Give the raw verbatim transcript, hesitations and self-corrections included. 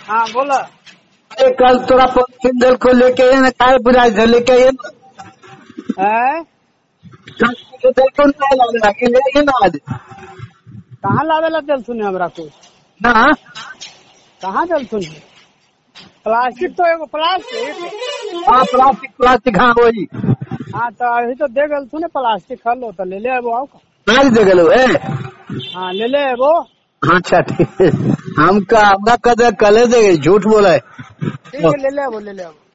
हाँ बोला। अरे कल तोरा पॉलिथीन को लेके आए ना, काय बुझाई से लेके आइए ना। है कौन ले ना आज कहाँ लावेला जल सुने हमरा को ना कहाँ जल सुने प्लास्टिक तो एगो प्लास्टिक हाँ प्लास्टिक प्लास्टिक हाँ वही हाँ तो अभी तो दे गल सुने प्लास्टिक खा लो तो ले ले वो आओ का आज दे गलो ए हाँ ले ले वो अच्छा ठीक है हमका हमका कदर कले दे झूठ बोला है ठीक है ले ले वो ले ले वो